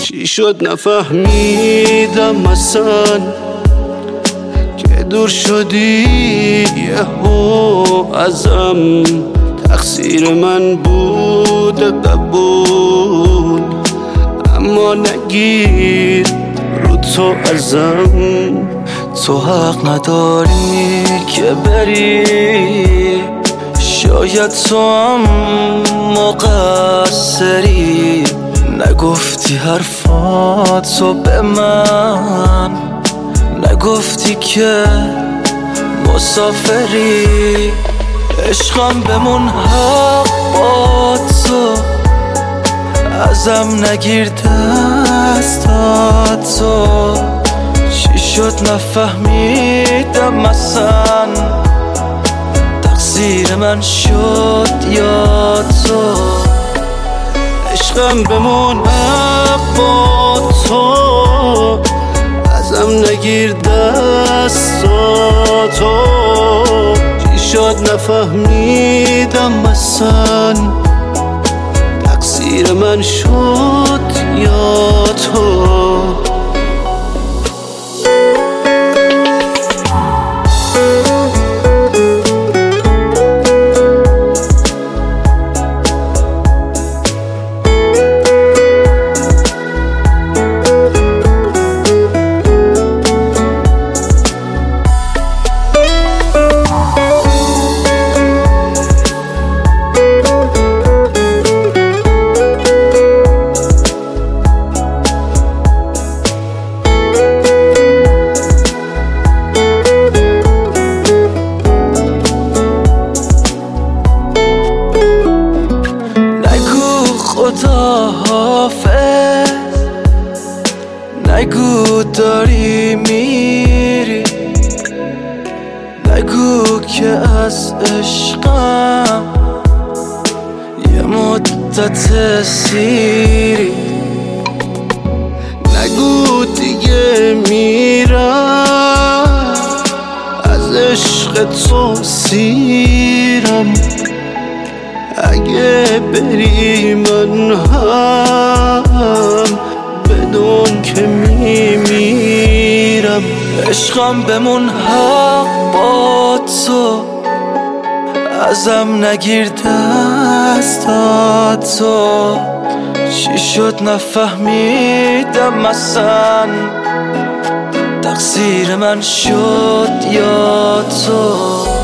چی شد نفهمیدم اصلا که دور شدی یهو ازم. تقصیر من بود قبول، اما نگیر رو تو ازم. تو حق نداری که بری، شاید تو هم مقصری. نگفتی حرفاتو به من، نگفتی که مسافری. عشقم بمون حق با تو، ازم نگیر دستاتو. چی شد نفهمیدم اصلا، تقصیر من شد یا تو. عشقم بمون حق با تو، ازم نگیر دستاتو. چی شد نفهمیدم اصلا، تقصیر من شد یا تو. خداحافظ، نگو داری میری، نگو که از عشقم یه مدت سیری. نگو دیگه میرم، از عشق تو سیرم. اگه بری من هم بدون که میمیرم. عشقم بمون حق با تو، ازم نگیر دستاتو. چی شد نفهمیدم اصلا، تقصیر من شد یا تو.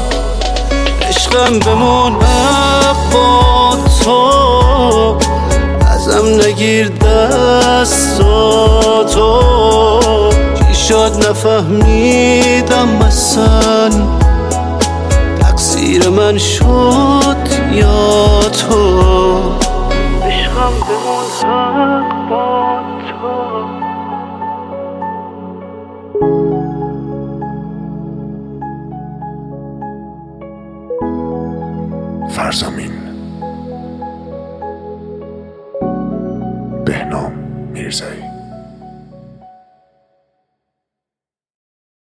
عشقم بمون حق با تو، ازم نگیر دستاتو. چی شد نفهمیدم اصلا، تقصیر من شد یا تو. عشقم بمون حق با تو. فرزامین، بهنام میرزایی.